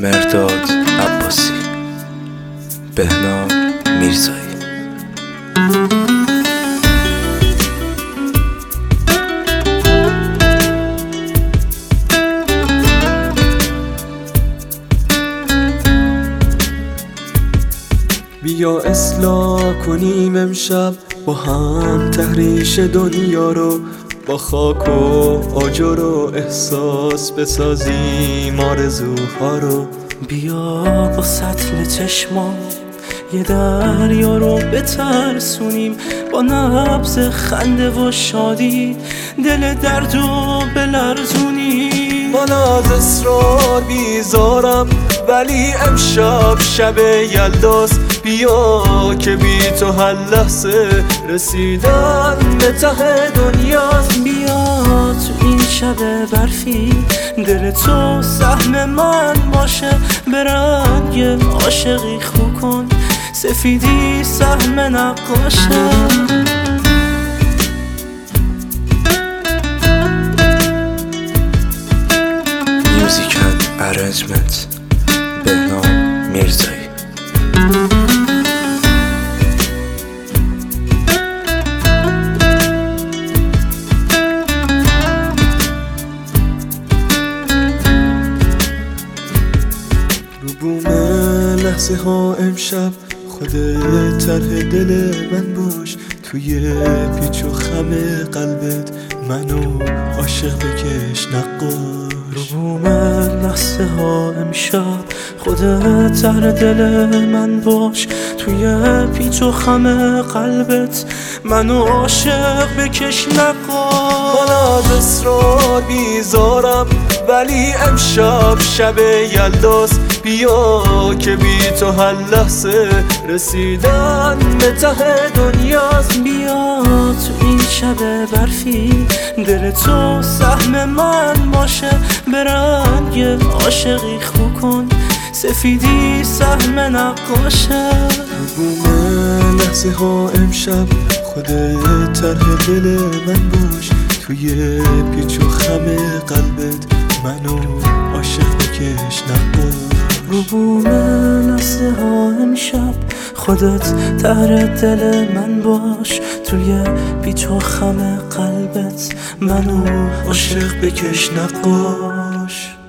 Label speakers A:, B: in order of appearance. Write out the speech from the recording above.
A: مرداد عباسی، بهنام میرزایی.
B: بیا اصلاح کنیم امشب با هم تحریش دنیا رو، با خاک و آجر و احساس بسازیم آرزوها رو.
C: بیا با سطل چشمان یه دریا رو بترسونیم، با نبض خنده و شادی دل درد رو بلرزونیم.
B: من از اصرار بیزارم ولی امشب شب یلداست، بیا که بی تو هر لحظه رسیدن به ته دنیاست.
C: بیا تو این شب برفی دل تو سهم من باشه، به رنگ عاشقی خو کن سفیدی سهم نقاشه.
A: میوزیک اند ارنجمنت بهنام میرزایی.
B: رو بوم لحظه ها امشب خودت طرح دل من باش، توی پیچ و خم قلبت منو عاشق بکش نقاش.
C: رو بوم لحظه ها امشب خودت طرح دل من باش، توی پیچ و خم قلبت منو عاشق بکش نقاش.
B: من از اصرار بیزارم ولی امشب شب یلداست، بیا که بی تو هر لحظه رسیدن به ته دنیاست.
C: بیا تو این شب برفی دل تو سهم من باشه، به رنگ عاشقی خو کن سفیدی سهم نقاشه.
B: بوم لحظه ها امشب خودت طرح دل من باش، توی پیچ و خم قلبت منو عاشق بکش نقاش.
C: رو بوم لحظه ها امشب خودت طرح دل من باش، توی پیچ و خم قلبت منو عاشق بکش نقاش.